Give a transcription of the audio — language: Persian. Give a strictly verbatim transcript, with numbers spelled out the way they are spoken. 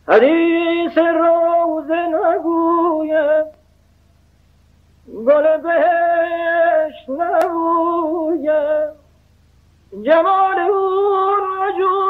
حدیث روز نگویم، گل بهشت نبویم، جمال او رجوع